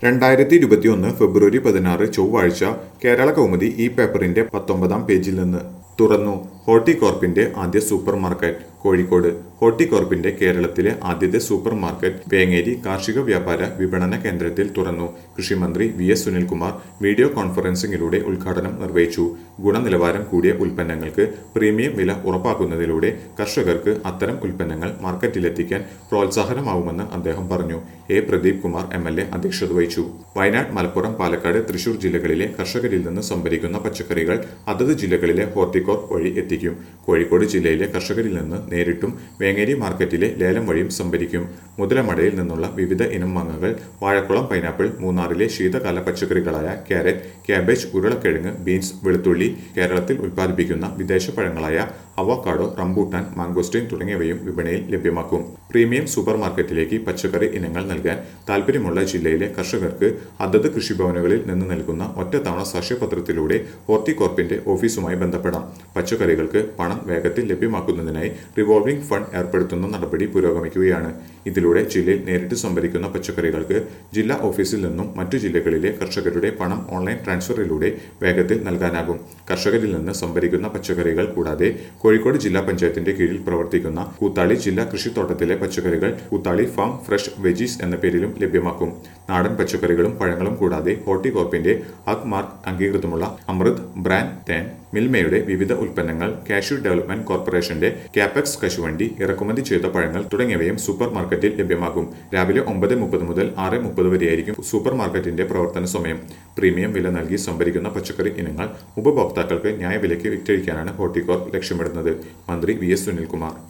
2021 ഫെബ്രുവരി 16 ചൊവ്വാഴ്ച കേരള കൗമുദി ഈ പേപ്പറിന്റെ 19-ാം പേജിൽ നിന്ന് തുറന്നു. ഹോർട്ടികോർപ്പിന്റെ ആദ്യ സൂപ്പർ മാർക്കറ്റ് കോഴിക്കോട്. ഹോർട്ടികോർപ്പിന്റെ കേരളത്തിലെ ആദ്യത്തെ സൂപ്പർ മാർക്കറ്റ് വേങ്ങേരി കാർഷിക വ്യാപാര വിപണന കേന്ദ്രത്തിൽ തുറന്നു. കൃഷിമന്ത്രി വി.എസ്. സുനിൽകുമാർ വീഡിയോ കോൺഫറൻസിംഗിലൂടെ ഉദ്ഘാടനം നിർവഹിച്ചു. ഗുണനിലവാരം കൂടിയ ഉൽപ്പന്നങ്ങൾക്ക് പ്രീമിയം വില ഉറപ്പാക്കുന്നതിലൂടെ കർഷകർക്ക് അത്തരം ഉൽപ്പന്നങ്ങൾ മാർക്കറ്റിലെത്തിക്കാൻ പ്രോത്സാഹനമാവുമെന്ന് അദ്ദേഹം പറഞ്ഞു. എ. പ്രദീപ് കുമാർ എം.എൽ.എ. അധ്യക്ഷത വഹിച്ചു. വയനാട്, മലപ്പുറം, പാലക്കാട്, തൃശൂർ ജില്ലകളിലെ കർഷകരിൽ നിന്ന് സംഭരിക്കുന്ന പച്ചക്കറികൾ അതത് ജില്ലകളിലെ ഹോർട്ടികോർപ്പ് വഴി എത്തിക്കും. കോഴിക്കോട് ജില്ലയിലെ കർഷകരിൽ നിന്ന് നേരിട്ടും വേങ്ങേരി മാർക്കറ്റിലെ ലേലം വഴിയും സംഭരിക്കും. മുതലമടയിൽ നിന്നുള്ള വിവിധ ഇനം മാങ്ങകൾ, വാഴക്കുളം പൈനാപ്പിൾ, മൂന്നാറിലെ ശീതകാല പച്ചക്കറികളായ ക്യാരറ്റ്, ക്യാബേജ്, ഉരുളക്കിഴങ്ങ്, ബീൻസ്, വെളുത്തുള്ളി, കേരളത്തിൽ ഉൽപ്പാദിപ്പിക്കുന്ന വിദേശ പഴങ്ങളായ അവോക്കാഡോ, റംബൂട്ടാൻ, മാംഗോസ്റ്റീൻ തുടങ്ങിയവയും വിപണിയിൽ ലഭ്യമാക്കും. പ്രീമിയം സൂപ്പർ മാർക്കറ്റിലേക്ക് പച്ചക്കറി ഇനങ്ങൾ നൽകാൻ താൽപ്പര്യമുള്ള ജില്ലയിലെ കർഷകർക്ക് അതത് കൃഷിഭവനുകളിൽ നിന്ന് നൽകുന്ന ഒറ്റത്തവണ സാക്ഷ്യപത്രത്തിലൂടെ ഹോർട്ടികോർപ്പിന്റെ ഓഫീസുമായി ബന്ധപ്പെടാം. പച്ചക്കറികൾക്ക് പണം വേഗത്തിൽ ലഭ്യമാക്കുന്നതിനായി റിവോൾവിംഗ് ഫണ്ട് ഏർപ്പെടുത്തുന്ന നടപടി പുരോഗമിക്കുകയാണ്. ഇതിലൂടെ ജില്ലയിൽ നേരിട്ട് സംഭരിക്കുന്ന പച്ചക്കറികൾക്ക് ജില്ലാ ഓഫീസിൽ നിന്നും മറ്റു ജില്ലകളിലെ കർഷകരുടെ പണം ഓൺലൈൻ ട്രാൻസ്ഫറിലൂടെ വേഗത്തിൽ നൽകാനാകും. കർഷകരിൽ നിന്ന് സംഭരിക്കുന്ന പച്ചക്കറികൾ കൂടാതെ കോഴിക്കോട് ജില്ലാ പഞ്ചായത്തിന്റെ കീഴിൽ പ്രവർത്തിക്കുന്ന കൂത്താളി ജില്ലാ കൃഷിത്തോട്ടത്തിലെ പച്ചക്കറികൾ കൂത്താളി ഫാം ഫ്രഷ് വെജീസ് എന്ന പേരിലും ലഭ്യമാക്കും. നാടൻ പച്ചക്കറികളും പഴങ്ങളും കൂടാതെ ഹോർട്ടികോർപ്പിന്റെ അഗ്മാർക്ക് അംഗീകൃതമുള്ള അമൃത് ബ്രാൻഡ് തേൻ, മിൽമയുടെ വിവിധ ഉൽപ്പന്നങ്ങൾ, കാഷ്യൂ ഡെവലപ്മെന്റ് കോർപ്പറേഷന്റെ കാപെക്സ് കശുവണ്ടി, ഇറക്കുമതി ചെയ്ത പഴങ്ങൾ തുടങ്ങിയവയും സൂപ്പർ മാർക്കറ്റിൽ ലഭ്യമാകും. രാവിലെ 9:30 മുതൽ 6:30 വരെയായിരിക്കും സൂപ്പർ മാർക്കറ്റിന്റെ പ്രവർത്തന സമയം. പ്രീമിയം വില നൽകി സംഭരിക്കുന്ന പച്ചക്കറി ഇനങ്ങൾ ഉപഭോക്താക്കൾക്ക് ന്യായവിലയ്ക്ക് വിറ്റഴിക്കാനാണ് ഹോർട്ടികോർപ്പ് ലക്ഷ്യമിടുന്നത്. മന്ത്രി വി.എസ്. സുനിൽകുമാർ